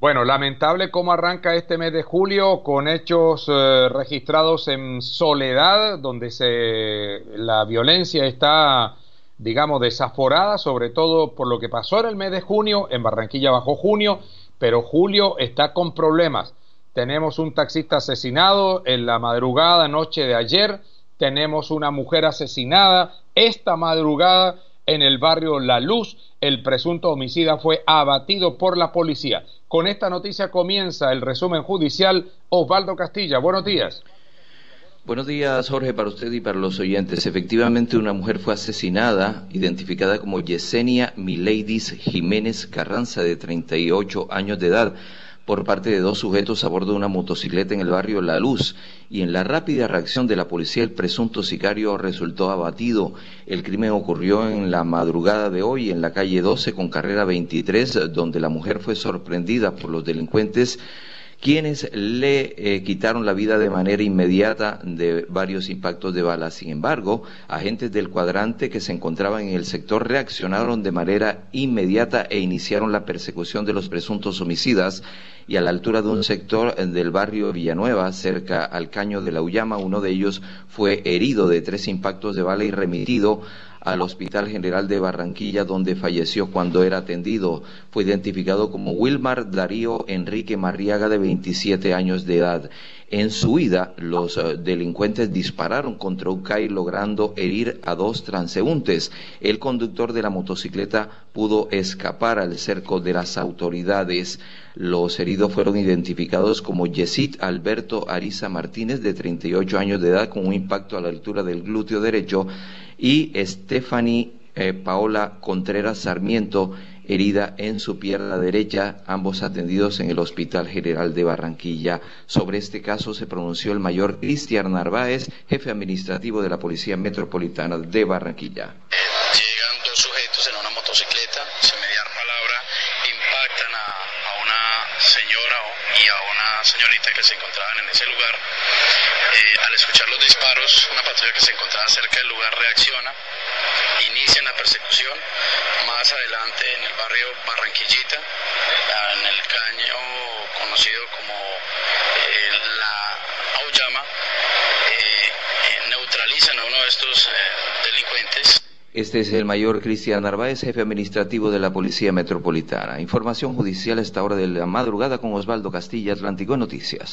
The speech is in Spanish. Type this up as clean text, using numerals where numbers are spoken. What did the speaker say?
Bueno, lamentable cómo arranca este mes de julio con hechos registrados en Soledad, donde la violencia está, digamos, desaforada, sobre todo por lo que pasó en el mes de junio. En Barranquilla bajó junio, pero julio está con problemas. Tenemos un taxista asesinado en la madrugada, noche de ayer. Tenemos una mujer asesinada esta madrugada en el barrio La Luz. El presunto homicida fue abatido por la policía. Con esta noticia comienza el resumen judicial. Osvaldo Castilla, buenos días. Buenos días, Jorge, para usted y para los oyentes. Efectivamente, una mujer fue asesinada, identificada como Yesenia Mileidis Jiménez Carranza, de 38 años de edad, por parte de dos sujetos a bordo de una motocicleta en el barrio La Luz, y en la rápida reacción de la policía el presunto sicario resultó abatido. El crimen ocurrió en la madrugada de hoy en la calle 12 con carrera 23, donde la mujer fue sorprendida por los delincuentes, quienes le quitaron la vida de manera inmediata de varios impactos de bala. Sin embargo, agentes del cuadrante que se encontraban en el sector reaccionaron de manera inmediata e iniciaron la persecución de los presuntos homicidas, y a la altura de un sector del barrio Villanueva, cerca al Caño de la Uyama, uno de ellos fue herido de 3 impactos de bala y remitido al Hospital General de Barranquilla, donde falleció cuando era atendido. Fue identificado como Wilmar Darío Enrique Marriaga, de 27 años de edad. En su huida, los delincuentes dispararon contra un CAI, logrando herir a 2 transeúntes. El conductor de la motocicleta pudo escapar al cerco de las autoridades. Los heridos fueron identificados como Yesid Alberto Ariza Martínez, de 38 años de edad, con un impacto a la altura del glúteo derecho, y Stephanie Paola Contreras Sarmiento, herida en su pierna derecha, ambos atendidos en el Hospital General de Barranquilla. Sobre este caso se pronunció el mayor Cristian Narváez, jefe administrativo de la Policía Metropolitana de Barranquilla. Llegan 2 sujetos en una motocicleta, sin mediar palabra, impactan a una señora y a una señorita que se encontraban en ese lugar. Al escuchar los disparos, una patrulla que se encontraba cerca del lugar reacciona, inician la persecución. Más adelante, en el barrio Barranquillita, en el caño conocido como la Auyama, neutralizan a uno de estos delincuentes. Este es el mayor Cristian Narváez, jefe administrativo de la Policía Metropolitana. Información judicial a esta hora de la madrugada con Osvaldo Castilla, Atlántico Noticias.